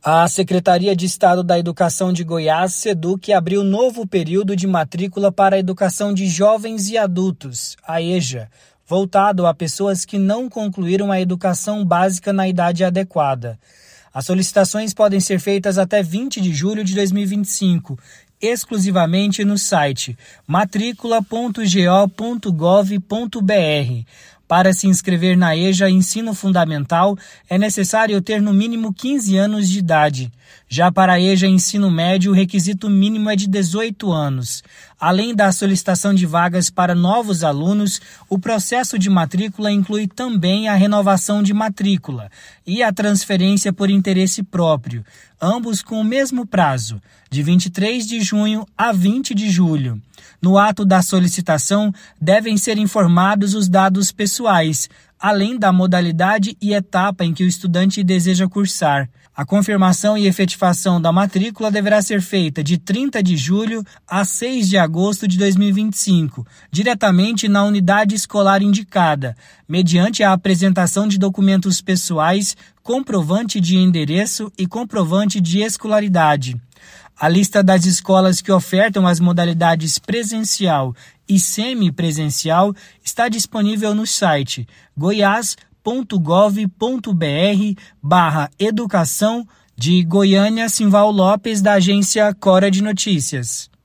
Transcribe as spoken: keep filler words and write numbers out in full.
A Secretaria de Estado da Educação de Goiás, SEDUC, abriu novo período de matrícula para a educação de jovens e adultos, a EJA, voltado a pessoas que não concluíram a educação básica na idade adequada. As solicitações podem ser feitas até vinte de julho de dois mil e vinte e cinco, exclusivamente no site matricula ponto go ponto gov ponto br. Para se inscrever na EJA Ensino Fundamental, é necessário ter no mínimo quinze anos de idade. Já para a EJA Ensino Médio, o requisito mínimo é de dezoito anos. Além da solicitação de vagas para novos alunos, o processo de matrícula inclui também a renovação de matrícula e a transferência por interesse próprio, ambos com o mesmo prazo, de vinte e três de junho a vinte de julho. No ato da solicitação, devem ser informados os dados pessoais, além da modalidade e etapa em que o estudante deseja cursar. A confirmação e efetivação da matrícula deverá ser feita de trinta de julho a seis de agosto de dois mil e vinte e cinco, diretamente na unidade escolar indicada, mediante a apresentação de documentos pessoais, comprovante de endereço e comprovante de escolaridade. A lista das escolas que ofertam as modalidades presencial e semipresencial está disponível no site goiás ponto gov ponto br barra educação de Goiânia Simval Lopes, da agência Cora de Notícias.